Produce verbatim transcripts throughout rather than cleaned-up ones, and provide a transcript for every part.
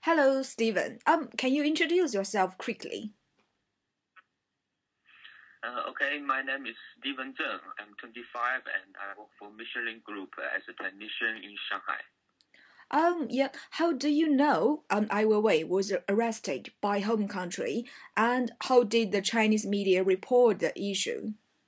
Hello, Stephen. Um, can you introduce yourself quickly? Uh, okay, my name is Steven Zheng. I'm twenty-five and I work for Michelin Group as a technician in Shanghai. Um, yeah. How do you know um Ai Weiwei was arrested by home country, and how did the Chinese media report the issue?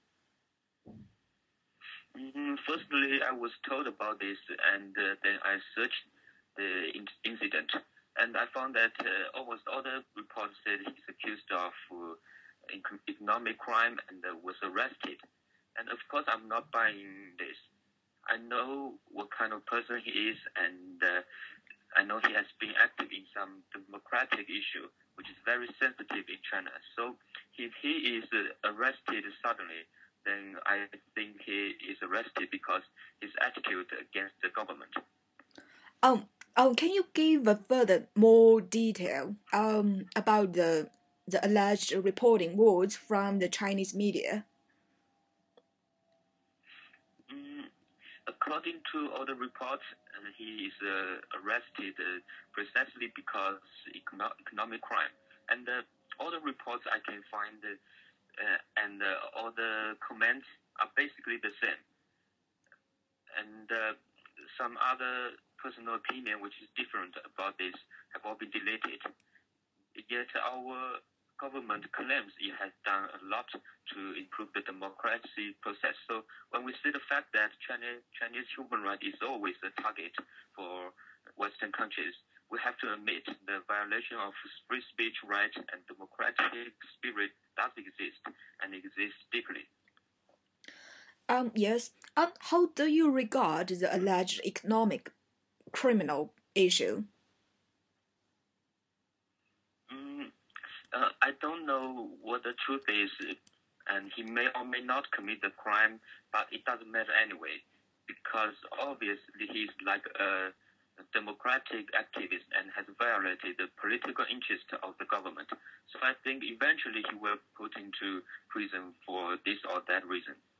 Mm, firstly, I was told about this and uh, then I searched the in- incident and I found that uh, almost all the reports said he's accused of uh, ec- economic crime and uh, was arrested. And of course, I'm not buying this. I know what kind of person he is and uh, I know he has been active in some democratic issue, which is very sensitive in China. So if he is uh, arrested suddenly, then I think he is arrested because his attitude against the government. Um, um, can you give a further more detail um about the the alleged reporting words from the Chinese media? Mm, according to all the reports, uh, he is uh, arrested uh, precisely because econo- economic crime. And uh, all the reports I can find uh, uh, and uh, all the comments are basically the same. And uh, some other personal opinion which is different about this have all been deleted. Yet our government claims it has done a lot to improve the democracy process. So when we see the fact that China, Chinese human rights is always a target for Western countries, we have to admit the violation of free speech rights and democratic spirit does exist and exists deeply. Um, yes. Um, how do you regard the alleged economic criminal issue? Mm, Uh, I don't know what the truth is, and he may or may not commit the crime, but it doesn't matter anyway, because obviously he's like a, a democratic activist and has violated the political interest of the government. So I think eventually he will put into prison for this or that reason.